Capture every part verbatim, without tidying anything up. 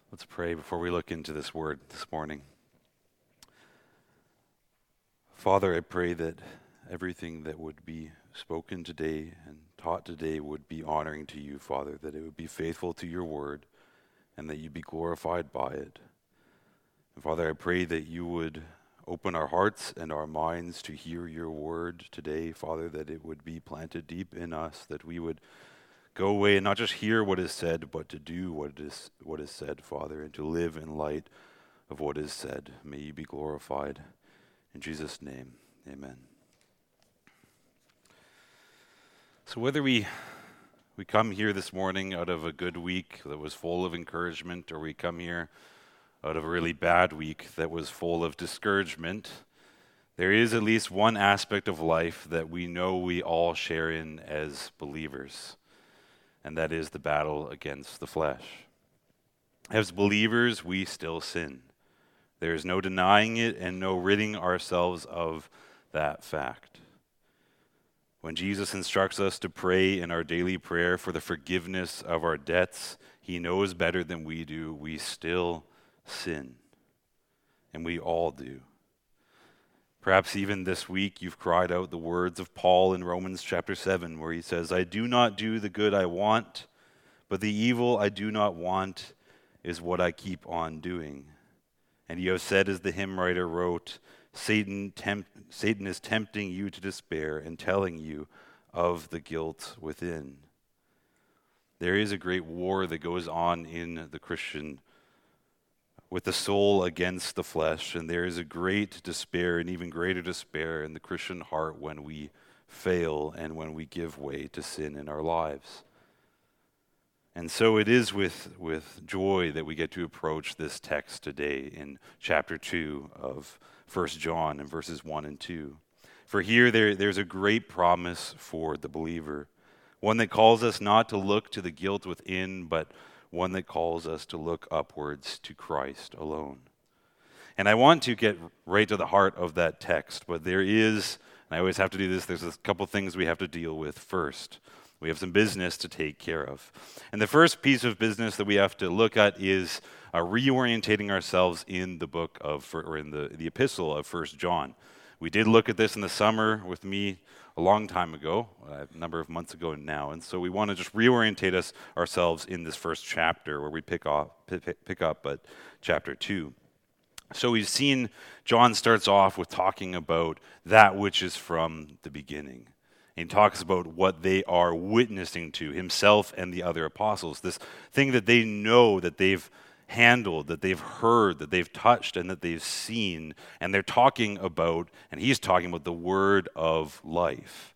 Let's pray before we look into this word this morning. Father, I pray that everything that would be spoken today and taught today would be honoring to you, Father, that it would be faithful to your word and that you be glorified by it. And Father, I pray that you would open our hearts and our minds to hear your word today, Father, that it would be planted deep in us, that we would go away and not just hear what is said, but to do what is what is said, Father, and to live in light of what is said. May you be glorified. In Jesus' name, amen. So whether we we come here this morning out of a good week that was full of encouragement, or we come here out of a really bad week that was full of discouragement, there is at least one aspect of life that we know we all share in as believers, and that is the battle against the flesh. As believers, we still sin. There is no denying it and no ridding ourselves of that fact. When Jesus instructs us to pray in our daily prayer for the forgiveness of our debts, he knows better than we do. We still sin, and we all do. Perhaps even this week you've cried out the words of Paul in Romans chapter seven, where he says, I do not do the good I want, but the evil I do not want is what I keep on doing. And you have said, as the hymn writer wrote, Satan, tempt, Satan is tempting you to despair and telling you of the guilt within. There is a great war that goes on in the Christian with the soul against the flesh, and there is a great despair, and even greater despair in the Christian heart when we fail and when we give way to sin in our lives. And so it is with, with joy that we get to approach this text today in chapter two of First John in verses one and two. For here there, there's a great promise for the believer, one that calls us not to look to the guilt within, but one that calls us to look upwards to Christ alone. And I want to get right to the heart of that text, but there is, and I always have to do this, there's a couple things we have to deal with first. We have some business to take care of. And the first piece of business that we have to look at is uh, reorientating ourselves in the book of, or in the, the epistle of First John. We did look at this in the summer with me a long time ago, a number of months ago now, and so we want to just reorientate us ourselves in this first chapter where we pick up, pick, pick up at chapter two. So we've seen John starts off with talking about that which is from the beginning. And he talks about what they are witnessing to, himself and the other apostles, this thing that they know, that they've handled, that they've heard, that they've touched, and that they've seen. And they're talking about, and he's talking about the word of life.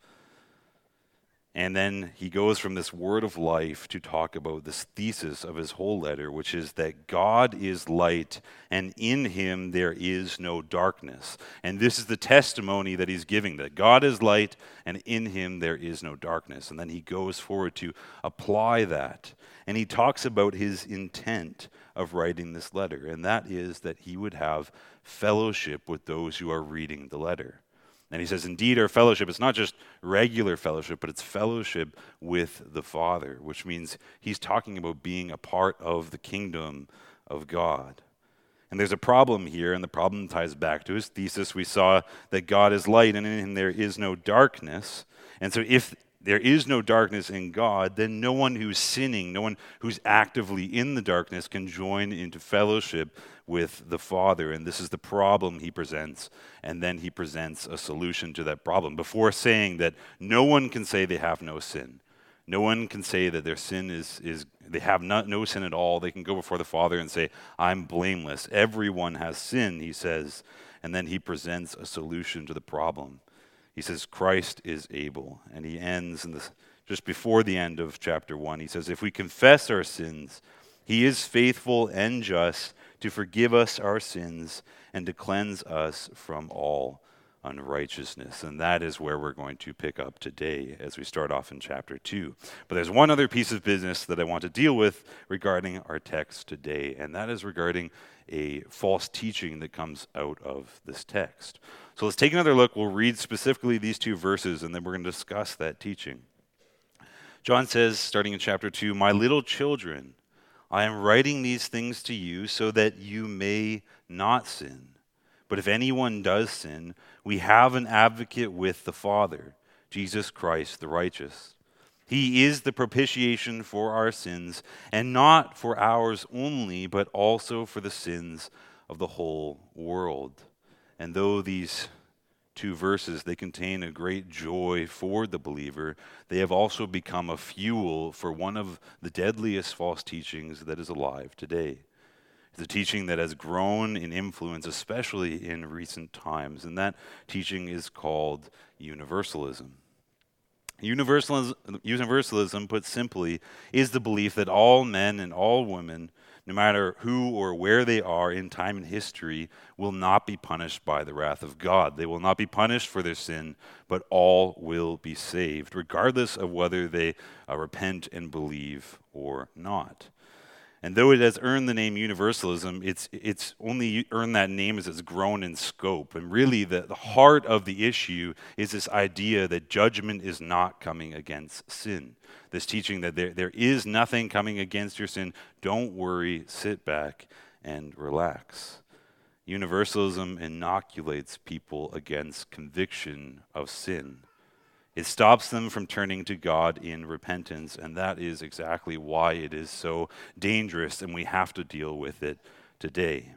And then he goes from this word of life to talk about this thesis of his whole letter, which is that God is light, and in him there is no darkness. And this is the testimony that he's giving, that God is light, and in him there is no darkness. And then he goes forward to apply that. And he talks about his intent of writing this letter, and that is that he would have fellowship with those who are reading the letter. And he says, indeed, our fellowship, it's not just regular fellowship, but it's fellowship with the Father, which means he's talking about being a part of the kingdom of God. And there's a problem here, and the problem ties back to his thesis. We saw that God is light, and in him there is no darkness. And so if there is no darkness in God, then no one who's sinning, no one who's actively in the darkness can join into fellowship with the Father. And this is the problem he presents. And then he presents a solution to that problem before saying that no one can say they have no sin. No one can say that their sin is, is they have not, no sin at all. They can go before the Father and say, I'm blameless. Everyone has sin, he says. And then he presents a solution to the problem. He says, Christ is able. And he ends in this, just before the end of chapter one. He says, if we confess our sins, he is faithful and just to forgive us our sins and to cleanse us from all unrighteousness. And that is where we're going to pick up today as we start off in chapter two. But there's one other piece of business that I want to deal with regarding our text today, and that is regarding a false teaching that comes out of this text. So let's take another look. We'll read specifically these two verses, and then we're going to discuss that teaching. John says, starting in chapter two, my little children, I am writing these things to you so that you may not sin. But if anyone does sin, we have an advocate with the Father, Jesus Christ the righteous. He is the propitiation for our sins, and not for ours only, but also for the sins of the whole world. And though these two verses, they contain a great joy for the believer, they have also become a fuel for one of the deadliest false teachings that is alive today. It's a teaching that has grown in influence, especially in recent times, and that teaching is called universalism. Universalism, universalism, put simply, is the belief that all men and all women, no matter who or where they are in time and history, will not be punished by the wrath of God. They will not be punished for their sin, but all will be saved, regardless of whether they uh, repent and believe or not. And though it has earned the name universalism, it's it's only earned that name as it's grown in scope. And really, the, the heart of the issue is this idea that judgment is not coming against sin. This teaching that there, there is nothing coming against your sin. Don't worry, sit back and relax. Universalism inoculates people against conviction of sin. It stops them from turning to God in repentance, and that is exactly why it is so dangerous, and we have to deal with it today.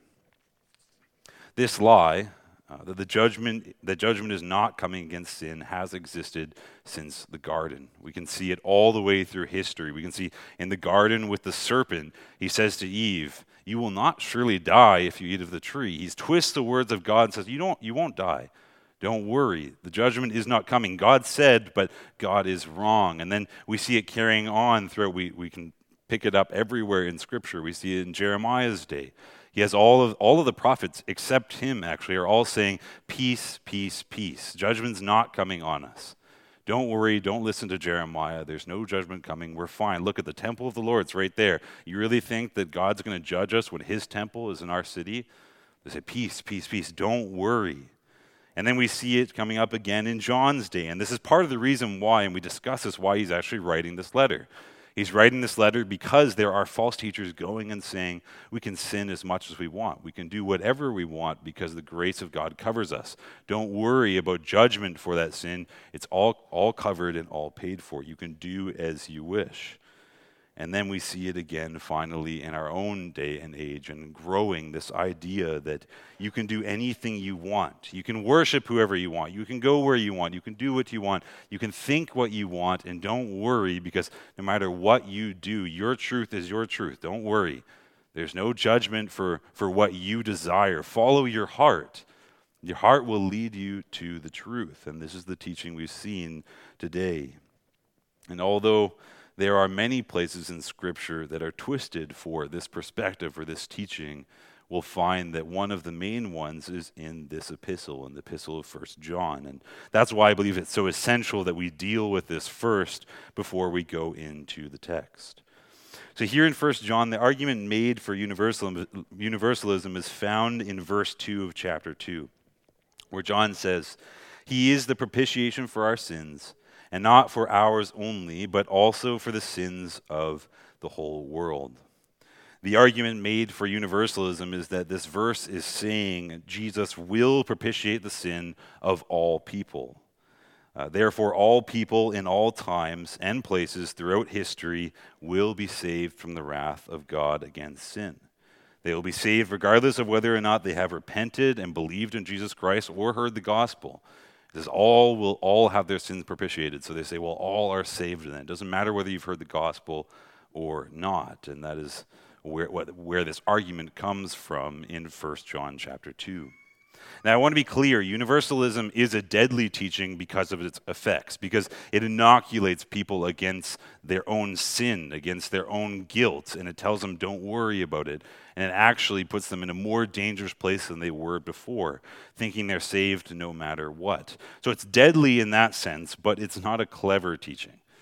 This lie, uh, that the judgment that judgment is not coming against sin, has existed since the garden. We can see it all the way through history. We can see in the garden with the serpent, he says to Eve, "You will not surely die if you eat of the tree." He twists the words of God and says, "You don't, you won't die. Don't worry, the judgment is not coming." God said, but God is wrong. And then we see it carrying on throughout. We, we can pick it up everywhere in Scripture. We see it in Jeremiah's day. He has all of all of the prophets, except him actually, are all saying, peace, peace, peace. Judgment's not coming on us. Don't worry, don't listen to Jeremiah. There's no judgment coming. We're fine. Look at the temple of the Lord. It's right there. You really think that God's going to judge us when his temple is in our city? They say, peace, peace, peace. Don't worry. And then we see it coming up again in John's day. And this is part of the reason why, and we discuss this, why he's actually writing this letter. He's writing this letter because there are false teachers going and saying we can sin as much as we want. We can do whatever we want because the grace of God covers us. Don't worry about judgment for that sin. It's all, all covered and all paid for. You can do as you wish. And then we see it again finally in our own day and age, and growing this idea that you can do anything you want. You can worship whoever you want. You can go where you want. You can do what you want. You can think what you want, and don't worry, because no matter what you do, your truth is your truth. Don't worry. There's no judgment for, for what you desire. Follow your heart. Your heart will lead you to the truth, and this is the teaching we've seen today. And although there are many places in Scripture that are twisted for this perspective or this teaching, we'll find that one of the main ones is in this epistle, in the epistle of First John. And that's why I believe it's so essential that we deal with this first before we go into the text. So here in First John, the argument made for universalism, universalism is found in verse two of chapter two, where John says, "He is the propitiation for our sins, and not for ours only, but also for the sins of the whole world." The argument made for universalism is that this verse is saying Jesus will propitiate the sin of all people. Uh, therefore, all people in all times and places throughout history will be saved from the wrath of God against sin. They will be saved regardless of whether or not they have repented and believed in Jesus Christ or heard the gospel. It says all will all have their sins propitiated. So they say, well, all are saved then. It doesn't matter whether you've heard the gospel or not. And that is where, what, where this argument comes from in First John chapter two. Now, I want to be clear, universalism is a deadly teaching because of its effects, because it inoculates people against their own sin, against their own guilt, and it tells them don't worry about it. And it actually puts them in a more dangerous place than they were before, thinking they're saved no matter what. So it's deadly in that sense, but it's not a clever teaching.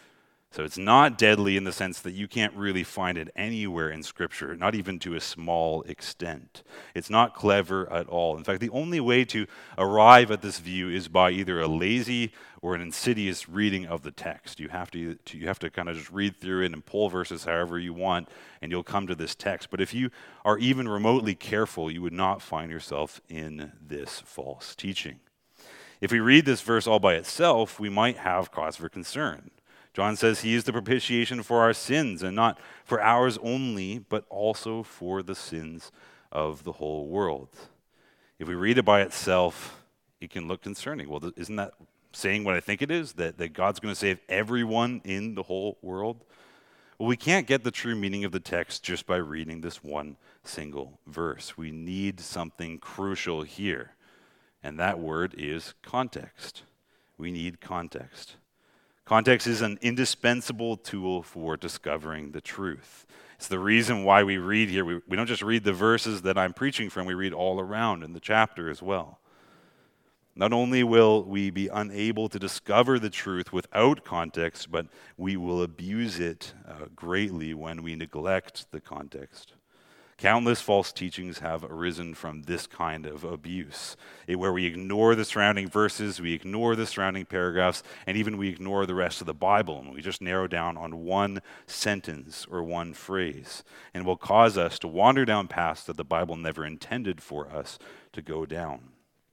So it's not deadly in the sense that you can't really find it anywhere in Scripture, not even to a small extent. It's not clever at all. In fact, the only way to arrive at this view is by either a lazy or an insidious reading of the text. You have to, to you have to kind of just read through it and pull verses however you want, and you'll come to this text. But if you are even remotely careful, you would not find yourself in this false teaching. If we read this verse all by itself, we might have cause for concern. John says he is the propitiation for our sins, and not for ours only, but also for the sins of the whole world. If we read it by itself, it can look concerning. Well, isn't that saying what I think it is, that, that God's going to save everyone in the whole world? Well, we can't get the true meaning of the text just by reading this one single verse. We need something crucial here, and that word is context. We need context. Context is an indispensable tool for discovering the truth. It's the reason why we read here. We, we don't just read the verses that I'm preaching from, we read all around in the chapter as well. Not only will we be unable to discover the truth without context, but we will abuse it uh, greatly when we neglect the context. Countless false teachings have arisen from this kind of abuse, it, where we ignore the surrounding verses, we ignore the surrounding paragraphs, and even we ignore the rest of the Bible, and we just narrow down on one sentence or one phrase, and will cause us to wander down paths that the Bible never intended for us to go down.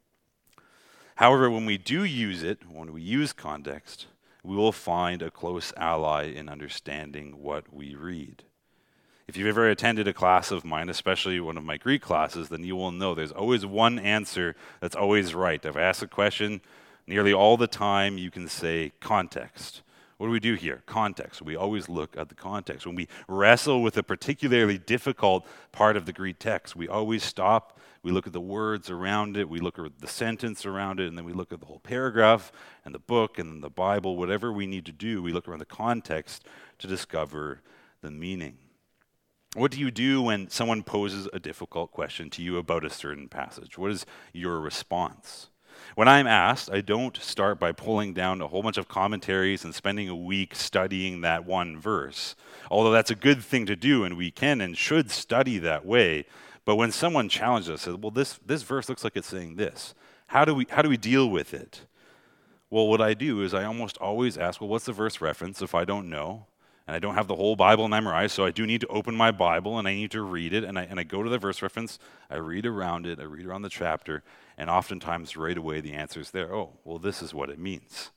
However, when we do use it, when we use context, we will find a close ally in understanding what we read. If you've ever attended a class of mine, especially one of my Greek classes, then you will know there's always one answer that's always right. If I ask a question, nearly all the time you can say context. What do we do here? Context. We always look at the context. When we wrestle with a particularly difficult part of the Greek text, we always stop, we look at the words around it, we look at the sentence around it, and then we look at the whole paragraph and the book and the Bible. Whatever we need to do, we look around the context to discover the meaning. What do you do when someone poses a difficult question to you about a certain passage? What is your response? When I'm asked, I don't start by pulling down a whole bunch of commentaries and spending a week studying that one verse, although that's a good thing to do, and we can and should study that way. But when someone challenges us, says, well, this, this verse looks like it's saying this. How do we, how do we deal with it? Well, what I do is I almost always ask, well, what's the verse reference if I don't know? And I don't have the whole Bible memorized, so I do need to open my Bible and I need to read it. And I, and I go to the verse reference, I read around it, I read around the chapter, and oftentimes right away the answer is there. Oh, well, this is what it means.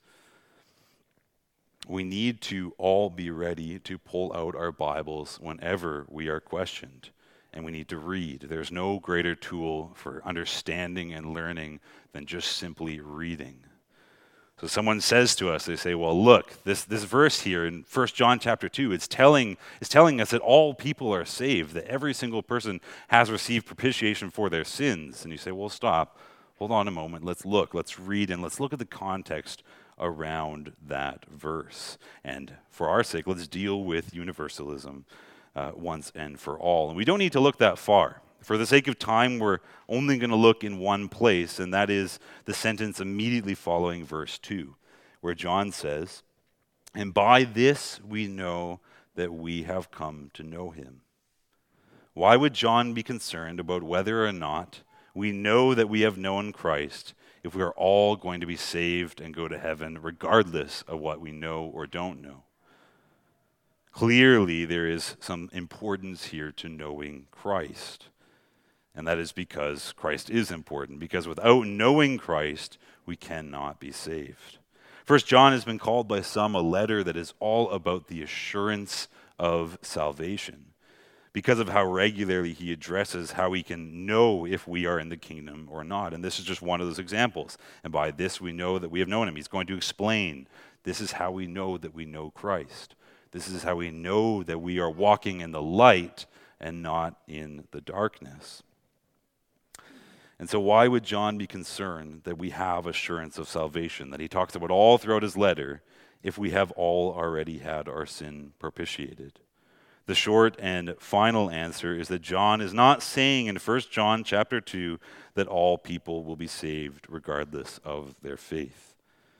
We need to all be ready to pull out our Bibles whenever we are questioned, and we need to read. There's no greater tool for understanding and learning than just simply reading. So someone says to us, they say, well, look, this, this verse here in First John chapter two, it's telling, it's telling us that all people are saved, that every single person has received propitiation for their sins. And you say, well, stop. Hold on a moment. Let's look. Let's read, and let's look at the context around that verse. And for our sake, let's deal with universalism uh, once and for all. And we don't need to look that far. For the sake of time, we're only going to look in one place, and that is the sentence immediately following verse two, where John says, "And by this we know that we have come to know him." Why would John be concerned about whether or not we know that we have known Christ if we are all going to be saved and go to heaven regardless of what we know or don't know? Clearly, there is some importance here to knowing Christ. And that is because Christ is important, because without knowing Christ, we cannot be saved. First John has been called by some a letter that is all about the assurance of salvation, because of how regularly he addresses how we can know if we are in the kingdom or not. And this is just one of those examples. And by this we know that we have known him. He's going to explain, this is how we know that we know Christ. This is how we know that we are walking in the light and not in the darkness. And so why would John be concerned that we have assurance of salvation, that he talks about all throughout his letter, if we have all already had our sin propitiated? The short and final answer is that John is not saying in First John chapter two that all people will be saved regardless of their faith.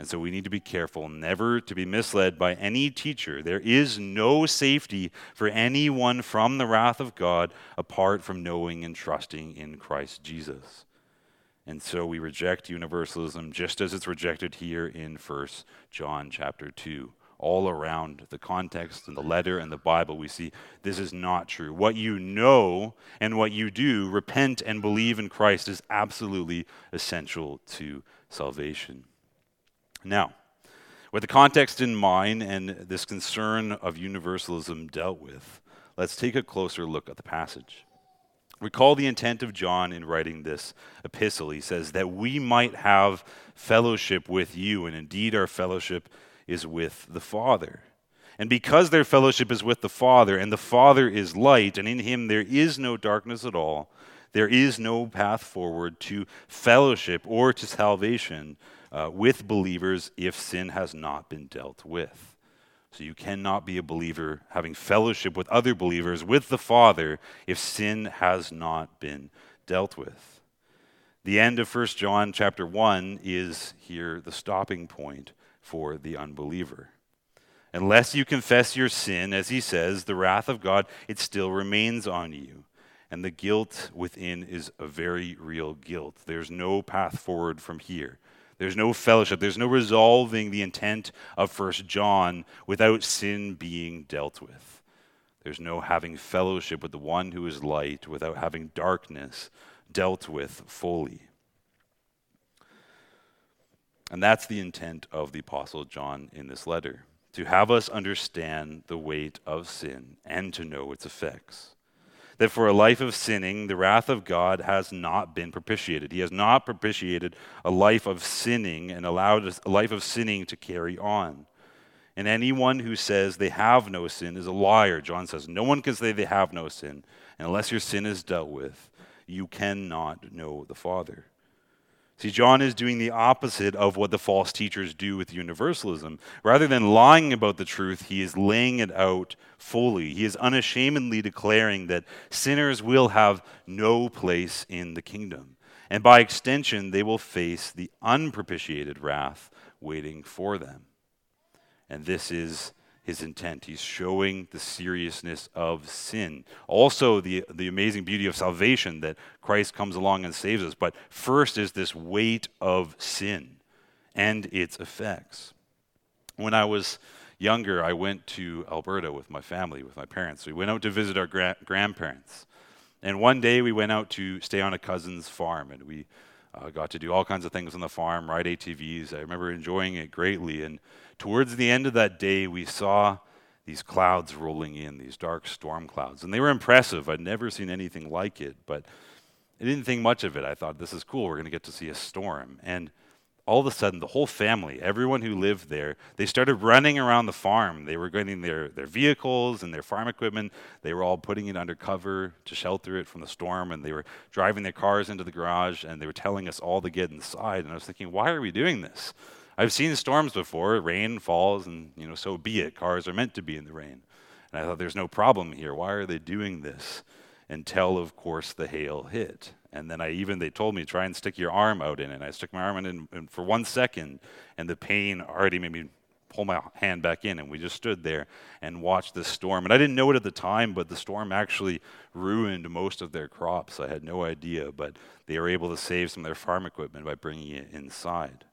And so we need to be careful never to be misled by any teacher. There is no safety for anyone from the wrath of God apart from knowing and trusting in Christ Jesus. And so we reject universalism just as it's rejected here in First John chapter two. All around the context and the letter and the Bible, we see this is not true. What you know and what you do, repent and believe in Christ, is absolutely essential to salvation. Now, with the context in mind and this concern of universalism dealt with, let's take a closer look at the passage. Recall the intent of John in writing this epistle. He says that we might have fellowship with you, and indeed our fellowship is with the Father. And because their fellowship is with the Father, and the Father is light, and in him there is no darkness at all, there is no path forward to fellowship or to salvation uh, with believers if sin has not been dealt with. So you cannot be a believer having fellowship with other believers, with the Father, if sin has not been dealt with. The end of First John chapter one is here the stopping point for the unbeliever. Unless you confess your sin, as he says, the wrath of God, it still remains on you. And the guilt within is a very real guilt. There's no path forward from here. There's no fellowship. There's no resolving the intent of First John without sin being dealt with. There's no having fellowship with the one who is light without having darkness dealt with fully. And that's the intent of the Apostle John in this letter, to have us understand the weight of sin and to know its effects. That for a life of sinning, the wrath of God has not been propitiated. He has not propitiated a life of sinning and allowed a life of sinning to carry on. And anyone who says they have no sin is a liar. John says, no one can say they have no sin. And unless your sin is dealt with, you cannot know the Father. See, John is doing the opposite of what the false teachers do with universalism. Rather than lying about the truth, he is laying it out fully. He is unashamedly declaring that sinners will have no place in the kingdom. And by extension, they will face the unpropitiated wrath waiting for them. And this is his intent. He's showing the seriousness of sin. Also, the, the amazing beauty of salvation, that Christ comes along and saves us. But first is this weight of sin and its effects. When I was younger, I went to Alberta with my family, with my parents. We went out to visit our gra- grandparents. And one day we went out to stay on a cousin's farm, and we uh, got to do all kinds of things on the farm, ride A T Vs. I remember enjoying it greatly. And towards the end of that day, we saw these clouds rolling in, these dark storm clouds. And they were impressive. I'd never seen anything like it, but I didn't think much of it. I thought, this is cool. We're going to get to see a storm. And all of a sudden, the whole family, everyone who lived there, they started running around the farm. They were getting their, their vehicles and their farm equipment. They were all putting it under cover to shelter it from the storm, and they were driving their cars into the garage, and they were telling us all to get inside. And I was thinking, why are we doing this? I've seen storms before. Rain falls, and you know, so be it. Cars are meant to be in the rain. And I thought, there's no problem here. Why are they doing this? Until, of course, the hail hit. And then I even, they told me, try and stick your arm out in it. And I stuck my arm in it and for one second, and the pain already made me pull my hand back in. And we just stood there and watched the storm. And I didn't know it at the time, but the storm actually ruined most of their crops. I had no idea, but they were able to save some of their farm equipment by bringing it inside.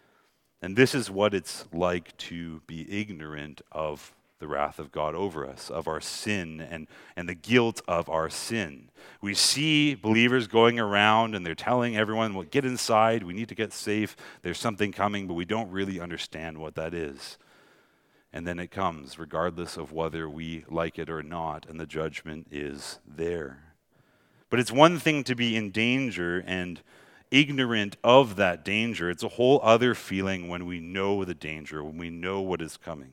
And this is what it's like to be ignorant of the wrath of God over us, of our sin and, and the guilt of our sin. We see believers going around and they're telling everyone, well, get inside, we need to get safe, there's something coming, but we don't really understand what that is. And then it comes, regardless of whether we like it or not, and the judgment is there. But it's one thing to be in danger and ignorant of that danger. It's a whole other feeling when we know the danger, when we know what is coming.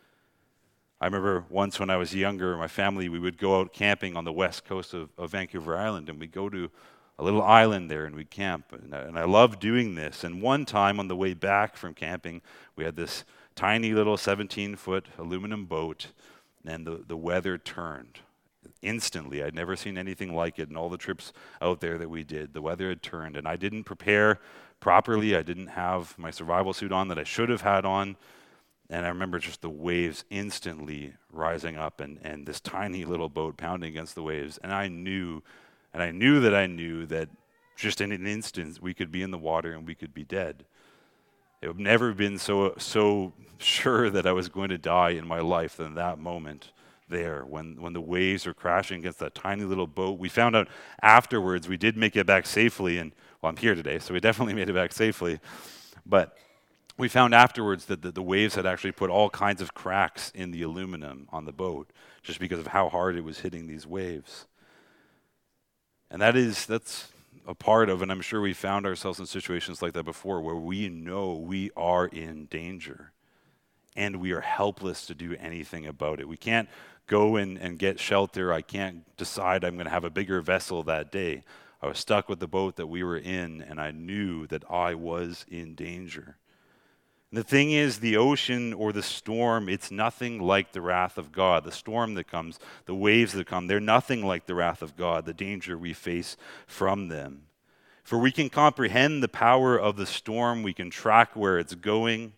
I remember once when I was younger, my family, we would go out camping on the west coast of, of Vancouver Island, and we'd go to a little island there and we'd camp. And I, and I loved doing this. And one time on the way back from camping, we had this tiny little seventeen-foot aluminum boat, and the, the weather turned. instantly. I'd never seen anything like it in all the trips out there that we did. The weather had turned, and I didn't prepare properly. I didn't have my survival suit on that I should have had on. And I remember just the waves instantly rising up and, and this tiny little boat pounding against the waves. And I knew, and I knew that I knew that just in an instant we could be in the water and we could be dead. It had never been so so sure that I was going to die in my life than that moment there when, when the waves were crashing against that tiny little boat. We found out afterwards we did make it back safely, and well, I'm here today, so we definitely made it back safely. But we found afterwards that the, the waves had actually put all kinds of cracks in the aluminum on the boat just because of how hard it was hitting these waves. And that is, that's a part of, and I'm sure we found ourselves in situations like that before, where we know we are in danger and we are helpless to do anything about it. We can't go in and get shelter. I can't decide I'm going to have a bigger vessel that day. I was stuck with the boat that we were in, and I knew that I was in danger. The thing is, the ocean or the storm, it's nothing like the wrath of God. The storm that comes, the waves that come, they're nothing like the wrath of God, the danger we face from them. For we can comprehend the power of the storm. We can track where it's going.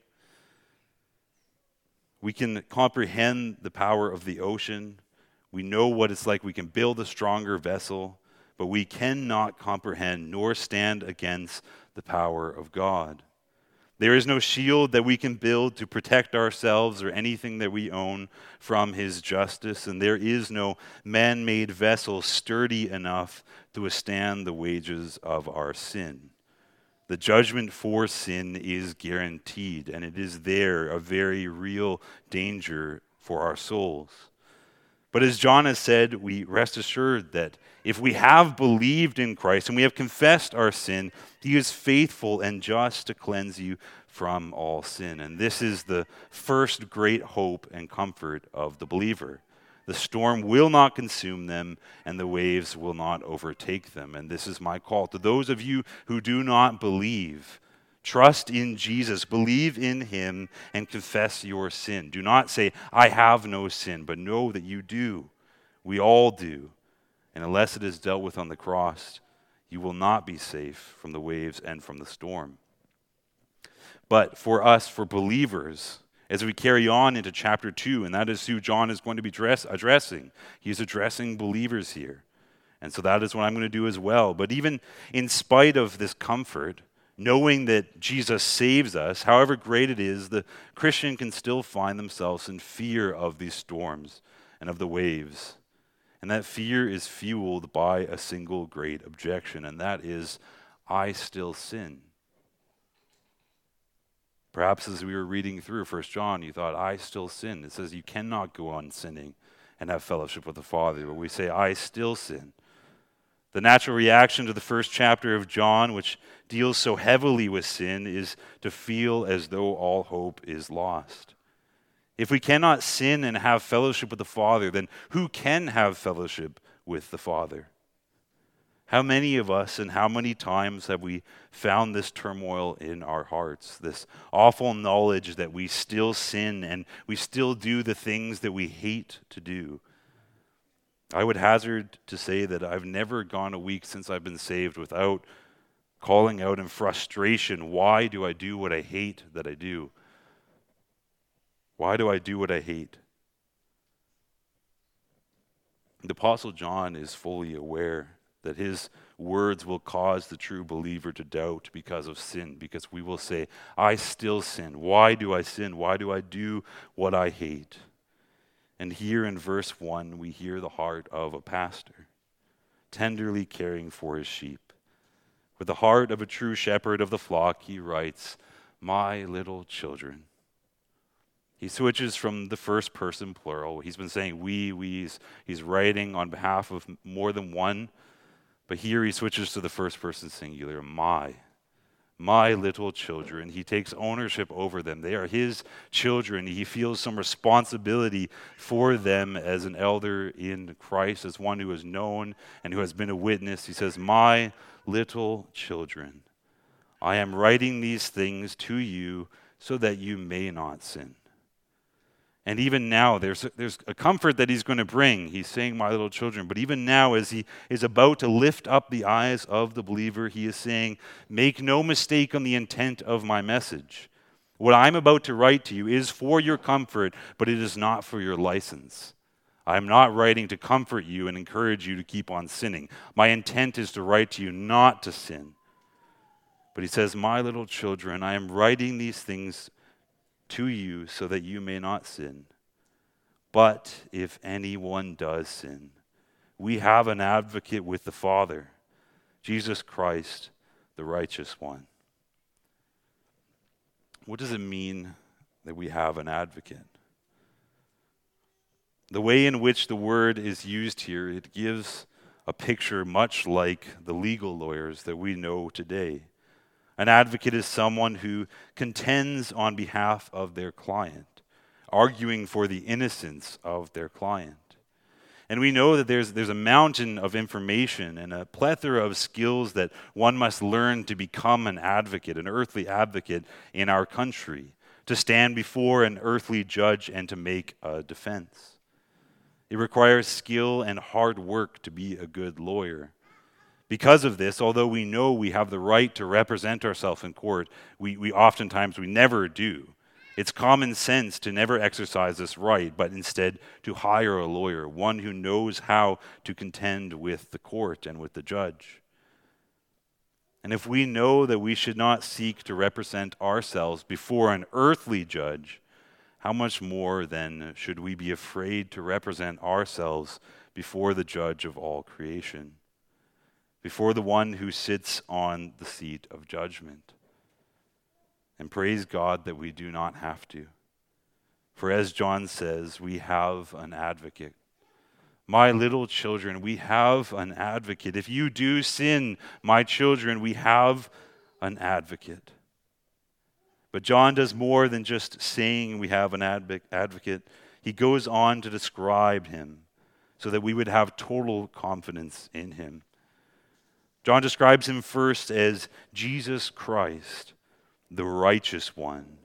We can comprehend the power of the ocean. We know what it's like. We can build a stronger vessel, but we cannot comprehend nor stand against the power of God. There is no shield that we can build to protect ourselves or anything that we own from his justice, and there is no man-made vessel sturdy enough to withstand the wages of our sin. The judgment for sin is guaranteed, and it is there, a very real danger for our souls. But as John has said, we rest assured that if we have believed in Christ and we have confessed our sin, he is faithful and just to cleanse you from all sin. And this is the first great hope and comfort of the believer. The storm will not consume them, and the waves will not overtake them. And this is my call to those of you who do not believe. Trust in Jesus, believe in him, and confess your sin. Do not say, I have no sin, but know that you do. We all do. And unless it is dealt with on the cross, you will not be safe from the waves and from the storm. But for us, for believers, as we carry on into chapter two, and that is who John is going to be dress, addressing. He's addressing believers here. And so that is what I'm going to do as well. But even in spite of this comfort, knowing that Jesus saves us, however great it is, the Christian can still find themselves in fear of these storms and of the waves. And that fear is fueled by a single great objection, and that is, I still sin. Perhaps as we were reading through First John, you thought, I still sin. It says you cannot go on sinning and have fellowship with the Father. But we say, I still sin. The natural reaction to the first chapter of John, which deals so heavily with sin, is to feel as though all hope is lost. If we cannot sin and have fellowship with the Father, then who can have fellowship with the Father? How many of us and how many times have we found this turmoil in our hearts, this awful knowledge that we still sin and we still do the things that we hate to do? I would hazard to say that I've never gone a week since I've been saved without calling out in frustration, why do I do what I hate that I do? Why do I do what I hate? The Apostle John is fully aware that his words will cause the true believer to doubt because of sin, because we will say, I still sin. Why do I sin? Why do I do what I hate? And here in verse one, we hear the heart of a pastor, tenderly caring for his sheep. With the heart of a true shepherd of the flock, he writes, my little children. He switches from the first person plural. He's been saying we, we's. He's writing on behalf of more than one. But here he switches to the first person singular, my. My little children. He takes ownership over them. They are his children. He feels some responsibility for them as an elder in Christ, as one who is known and who has been a witness. He says, my little children, I am writing these things to you so that you may not sin. And even now, there's a, there's a comfort that he's going to bring. He's saying, my little children. But even now, as he is about to lift up the eyes of the believer, he is saying, make no mistake on the intent of my message. What I'm about to write to you is for your comfort, but it is not for your license. I'm not writing to comfort you and encourage you to keep on sinning. My intent is to write to you not to sin. But he says, my little children, I am writing these things to you so that you may not sin. But if anyone does sin, we have an advocate with the Father, Jesus Christ, the righteous one. What does it mean that we have an advocate? The way in which the word is used here, it gives a picture much like the legal lawyers that we know today. An advocate is someone who contends on behalf of their client, arguing for the innocence of their client. And we know that there's, there's a mountain of information and a plethora of skills that one must learn to become an advocate, an earthly advocate in our country, to stand before an earthly judge and to make a defense. It requires skill and hard work to be a good lawyer. Because of this, although we know we have the right to represent ourselves in court, we, we oftentimes, we never do. It's common sense to never exercise this right, but instead to hire a lawyer, one who knows how to contend with the court and with the judge. And if we know that we should not seek to represent ourselves before an earthly judge, how much more then should we be afraid to represent ourselves before the judge of all creation, before the one who sits on the seat of judgment? And praise God that we do not have to. For as John says, we have an advocate. My little children, we have an advocate. If you do sin, my children, we have an advocate. But John does more than just saying we have an advocate. He goes on to describe him so that we would have total confidence in him. John describes him first as Jesus Christ, the righteous one.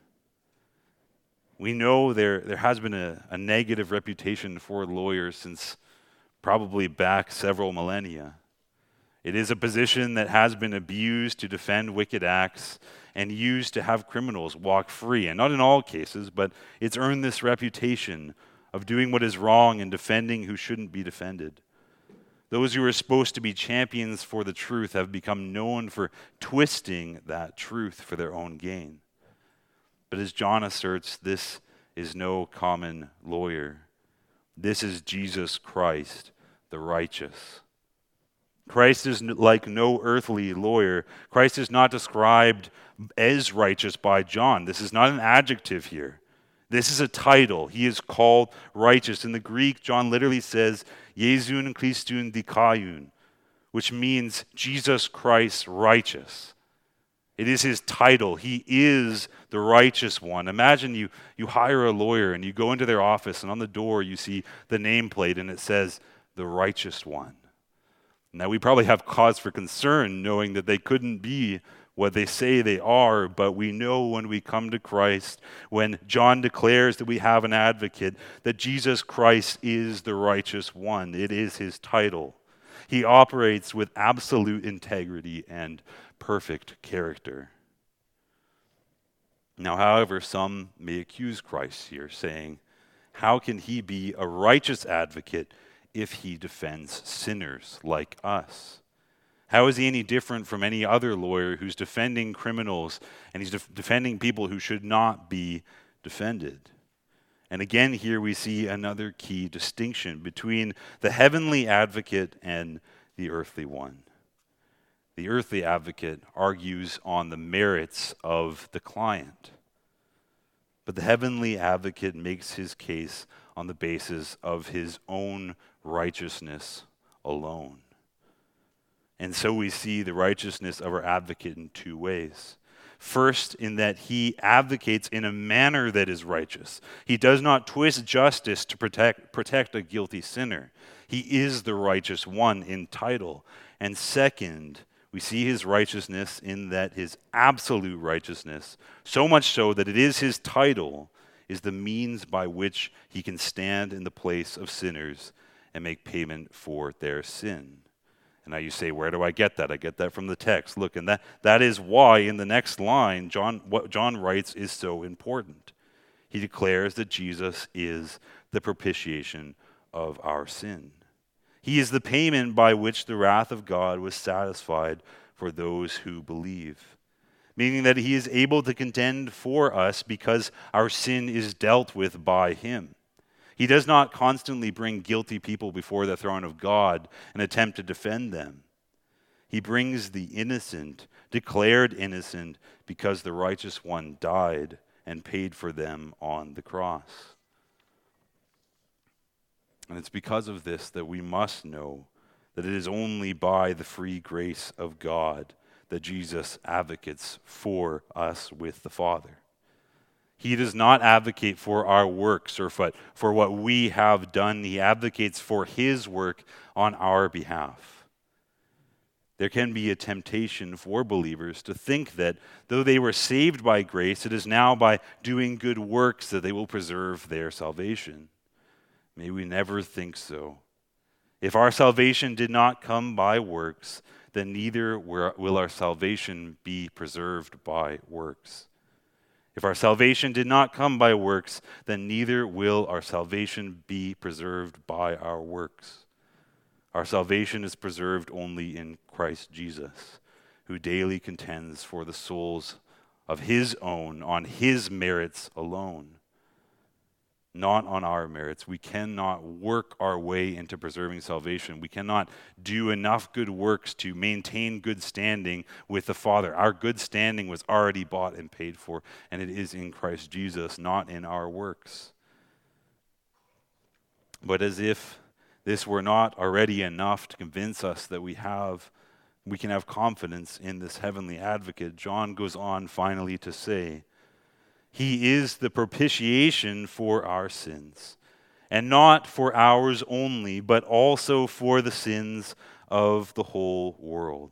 We know there, there has been a, a negative reputation for lawyers since probably back several millennia. It is a position that has been abused to defend wicked acts and used to have criminals walk free. And not in all cases, but it's earned this reputation of doing what is wrong and defending who shouldn't be defended. Those who are supposed to be champions for the truth have become known for twisting that truth for their own gain. But as John asserts, this is no common lawyer. This is Jesus Christ, the righteous. Christ is like no earthly lawyer. Christ is not described as righteous by John. This is not an adjective here. This is a title. He is called righteous. In the Greek, John literally says, Iesun Christun dikaion, which means Jesus Christ righteous. It is his title. He is the righteous one. Imagine you, you hire a lawyer and you go into their office and on the door you see the nameplate and it says, the righteous one. Now we probably have cause for concern knowing that they couldn't be what they say they are, but we know when we come to Christ, when John declares that we have an advocate, that Jesus Christ is the righteous one. It is his title. He operates with absolute integrity and perfect character. Now, however, some may accuse Christ here, saying, how can he be a righteous advocate if he defends sinners like us? How is he any different from any other lawyer who's defending criminals and he's def- defending people who should not be defended? And again, here we see another key distinction between the heavenly advocate and the earthly one. The earthly advocate argues on the merits of the client, but the heavenly advocate makes his case on the basis of his own righteousness alone. And so we see the righteousness of our advocate in two ways. First, in that he advocates in a manner that is righteous. He does not twist justice to protect, protect a guilty sinner. He is the righteous one in title. And second, we see his righteousness in that his absolute righteousness, so much so that it is his title, is the means by which he can stand in the place of sinners and make payment for their sin. And now you say, where do I get that? I get that from the text. Look, and that, that is why in the next line, John, what John writes is so important. He declares that Jesus is the propitiation of our sin. He is the payment by which the wrath of God was satisfied for those who believe, meaning that he is able to contend for us because our sin is dealt with by him. He does not constantly bring guilty people before the throne of God and attempt to defend them. He brings the innocent, declared innocent, because the righteous one died and paid for them on the cross. And it's because of this that we must know that it is only by the free grace of God that Jesus advocates for us with the Father. He does not advocate for our works or for what we have done. He advocates for his work on our behalf. There can be a temptation for believers to think that though they were saved by grace, it is now by doing good works that they will preserve their salvation. May we never think so. If our salvation did not come by works, then neither will our salvation be preserved by works. If our salvation did not come by works, then neither will our salvation be preserved by our works. Our salvation is preserved only in Christ Jesus, who daily contends for the souls of his own on his merits alone, not on our merits. We cannot work our way into preserving salvation. We cannot do enough good works to maintain good standing with the Father. Our good standing was already bought and paid for, and it is in Christ Jesus, not in our works. But as if this were not already enough to convince us that we have, we can have confidence in this heavenly advocate, John goes on finally to say, he is the propitiation for our sins, and not for ours only, but also for the sins of the whole world.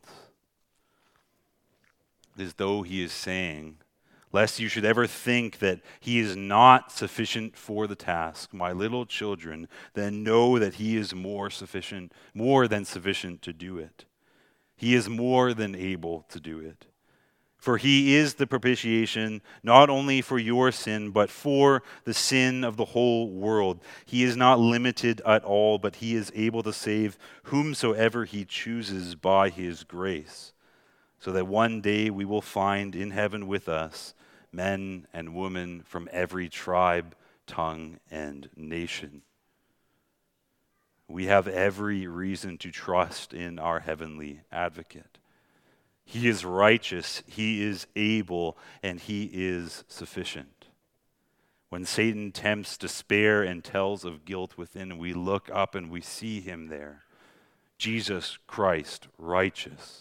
As though he is saying, lest you should ever think that he is not sufficient for the task, my little children, then know that he is more sufficient, more than sufficient to do it. He is more than able to do it. For he is the propitiation, not only for your sin, but for the sin of the whole world. He is not limited at all, but he is able to save whomsoever he chooses by his grace, so that one day we will find in heaven with us men and women from every tribe, tongue, and nation. We have every reason to trust in our heavenly advocate. He is righteous, he is able, and he is sufficient. When Satan tempts despair and tells of guilt within, we look up and we see him there. Jesus Christ, righteous.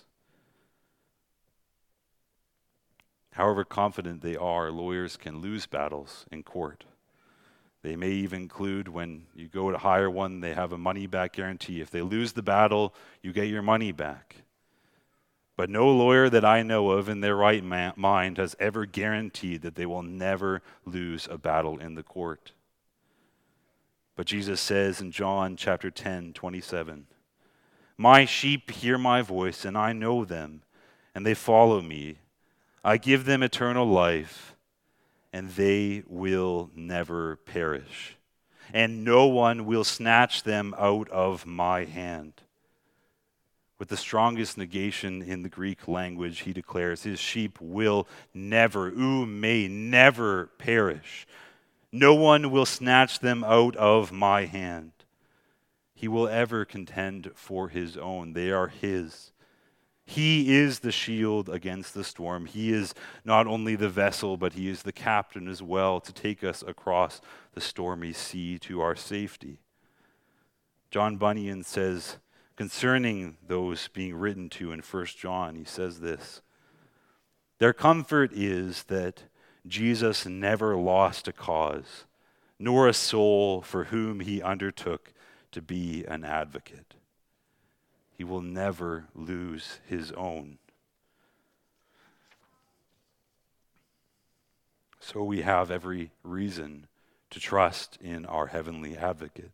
However confident they are, lawyers can lose battles in court. They may even include when you go to hire one, they have a money-back guarantee. If they lose the battle, you get your money back. But no lawyer that I know of in their right ma- mind has ever guaranteed that they will never lose a battle in the court. But Jesus says in John chapter ten, twenty-seven, my sheep hear my voice, and I know them, and they follow me. I give them eternal life, and they will never perish, and no one will snatch them out of my hand. With the strongest negation in the Greek language, he declares his sheep will never, ou may never perish. No one will snatch them out of my hand. He will ever contend for his own. They are his. He is the shield against the storm. He is not only the vessel, but he is the captain as well to take us across the stormy sea to our safety. John Bunyan says, concerning those being written to in First John, he says this, their comfort is that Jesus never lost a cause, nor a soul for whom he undertook to be an advocate. He will never lose his own. So we have every reason to trust in our heavenly advocate.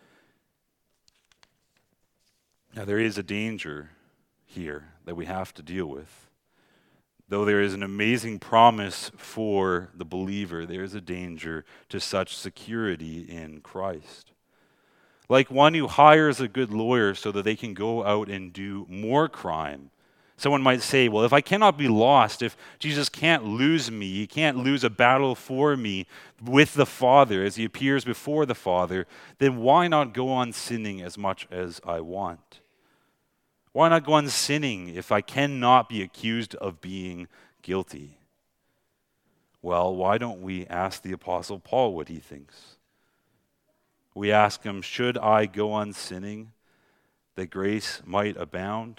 Now, there is a danger here that we have to deal with. Though there is an amazing promise for the believer, there is a danger to such security in Christ. Like one who hires a good lawyer so that they can go out and do more crime. Someone might say, well, if I cannot be lost, if Jesus can't lose me, he can't lose a battle for me with the Father as he appears before the Father, then why not go on sinning as much as I want? Why not go on sinning if I cannot be accused of being guilty? Well, why don't we ask the Apostle Paul what he thinks? We ask him, should I go on sinning that grace might abound?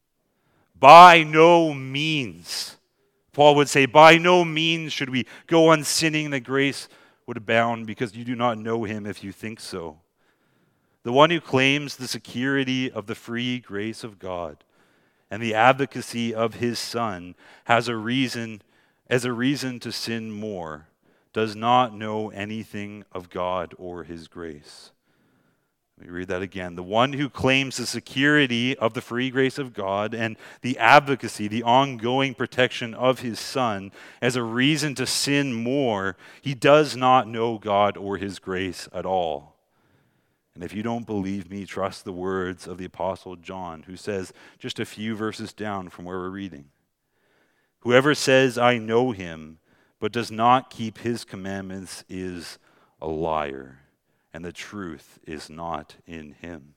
By no means. Paul would say, by no means should we go on sinning that grace would abound, because you do not know him if you think so. The one who claims the security of the free grace of God and the advocacy of his Son has a reason, as a reason to sin more, does not know anything of God or his grace. Let me read that again. The one who claims the security of the free grace of God and the advocacy, the ongoing protection of his Son as a reason to sin more, he does not know God or his grace at all. And if you don't believe me, trust the words of the Apostle John, who says just a few verses down from where we're reading, whoever says, I know him, but does not keep his commandments is a liar, and the truth is not in him.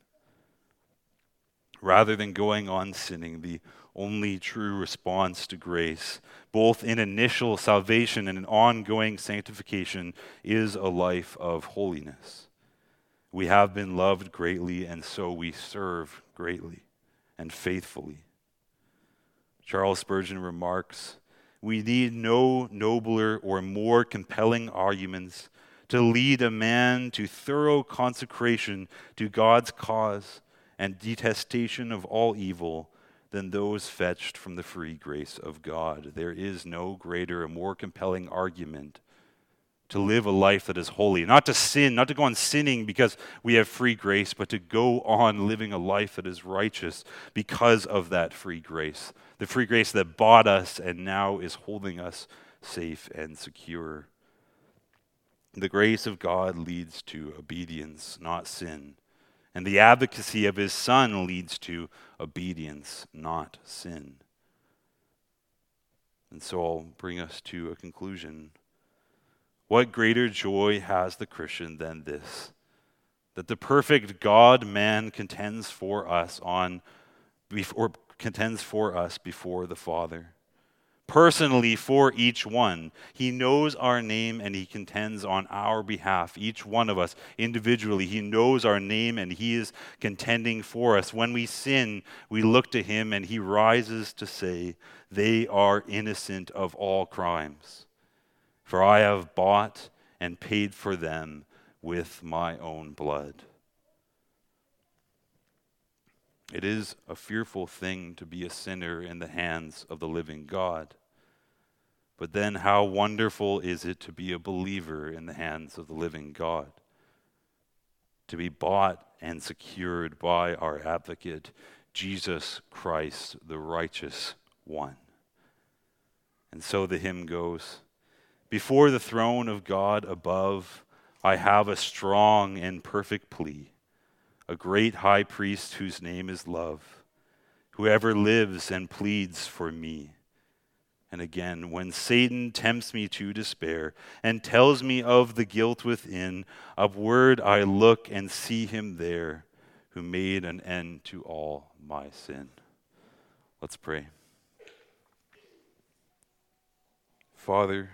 Rather than going on sinning, the only true response to grace, both in initial salvation and in ongoing sanctification, is a life of holiness. We have been loved greatly, and so we serve greatly and faithfully. Charles Spurgeon remarks, we need no nobler or more compelling arguments to lead a man to thorough consecration to God's cause and detestation of all evil than those fetched from the free grace of God. There is no greater or more compelling argument to live a life that is holy, not to sin, not to go on sinning because we have free grace, but to go on living a life that is righteous because of that free grace, the free grace that bought us and now is holding us safe and secure. The grace of God leads to obedience, not sin, and the advocacy of his Son leads to obedience, not sin. And so I'll bring us to a conclusion. What greater joy has the Christian than this? That the perfect God-man contends for us on, or contends for us before the Father. Personally for each one. He knows our name and he contends on our behalf. Each one of us individually, he knows our name and he is contending for us. When we sin, we look to him and he rises to say, they are innocent of all crimes. For I have bought and paid for them with my own blood. It is a fearful thing to be a sinner in the hands of the living God. But then how wonderful is it to be a believer in the hands of the living God? To be bought and secured by our advocate, Jesus Christ, the righteous one. And so the hymn goes, before the throne of God above, I have a strong and perfect plea, a great high priest whose name is love, whoever lives and pleads for me. And again, when Satan tempts me to despair and tells me of the guilt within, upward I look and see him there who made an end to all my sin. Let's pray. Father,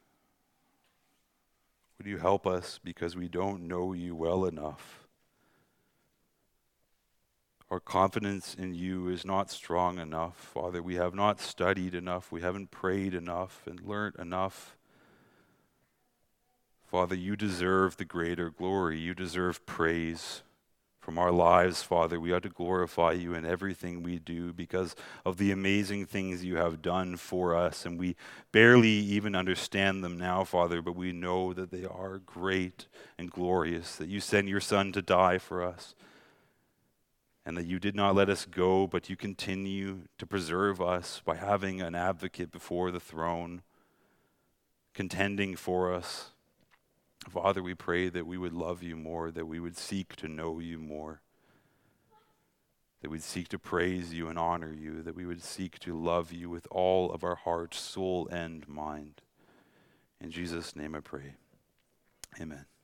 would you help us because we don't know you well enough? Our confidence in you is not strong enough. Father, we have not studied enough. We haven't prayed enough and learned enough. Father, you deserve the greater glory. You deserve praise from our lives, Father. We ought to glorify you in everything we do because of the amazing things you have done for us. And we barely even understand them now, Father, but we know that they are great and glorious, that you sent your Son to die for us, and that you did not let us go, but you continue to preserve us by having an advocate before the throne, contending for us. Father, we pray that we would love you more, that we would seek to know you more, that we'd seek to praise you and honor you, that we would seek to love you with all of our heart, soul, and mind. In Jesus' name I pray. Amen.